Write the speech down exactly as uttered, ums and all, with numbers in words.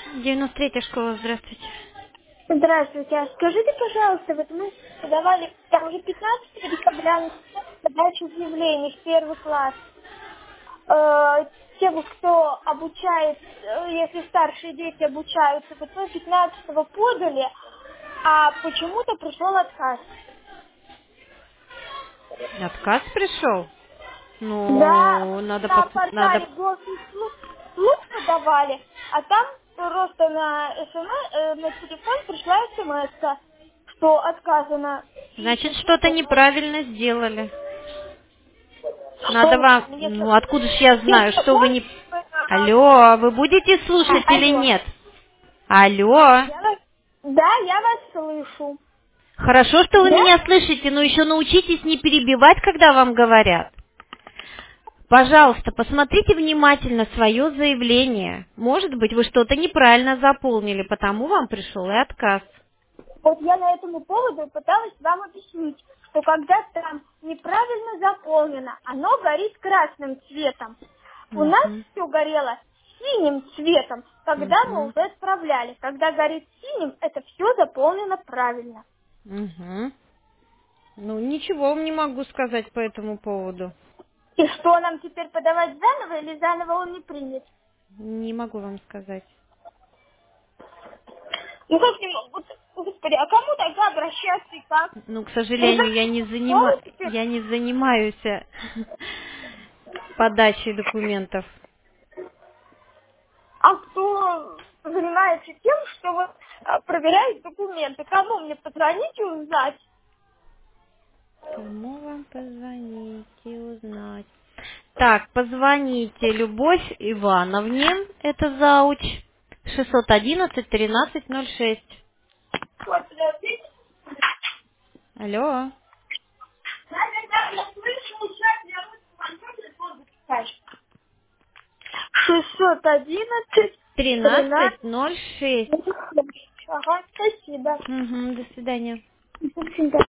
девяносто третья школа, здравствуйте. Здравствуйте. А скажите, пожалуйста, вот мы подавали, там уже пятнадцатого декабря подачу заявлений в первый класс. Э, те, вот, кто обучает, э, если старшие дети обучаются, вот мы пятнадцатого подали, а почему-то пришел отказ. Отказ пришел? Да, Ну, надо на пос... надо... портале госуслуг слуг подавали, а там просто на СМС, э, на телефон пришла смс, что отказано. И Значит, что-то почему-то, ну, неправильно сделали. что Надо вам... неправильно, если, Ну, откуда ж я знаю, если что вы он, не... э, а, Алло, вы будете слушать или алло, нет? Алло. я вас, да, я вас слышу. Хорошо, что вы Да? меня слышите, но еще научитесь не перебивать, когда вам говорят. Пожалуйста, посмотрите внимательно свое заявление. Может быть, вы что-то неправильно заполнили, потому вам пришел и отказ. Вот я на этому поводу пыталась вам объяснить, что когда там неправильно заполнено, оно горит красным цветом. У нас Угу, все горело синим цветом, когда мы угу, уже отправляли. Когда горит синим, это все заполнено правильно. угу. Ну, ничего вам не могу сказать по этому поводу. И что нам теперь подавать заново или заново он не принят? Не могу вам сказать. Ну как не могу? Вот, Господи, а кому тогда обращаться и как? Ну, к Ну, сожалению, я не, за занима... школу теперь. я не занимаюсь э, подачей документов. А кто занимается тем, что вот а, проверяет документы? Кому мне позвонить и узнать? Кому вам позвонить и узнать? Так, позвоните Любовь Ивановне, это зауч, шестьсот одиннадцать тринадцать ноль шесть. Вот, подождите. Алло, Да, да, да, я слышу, сейчас я буду телефон записать. шестьсот одиннадцать тринадцать тринадцать. ноль шесть. Ага, спасибо. Угу, до свидания. До свидания.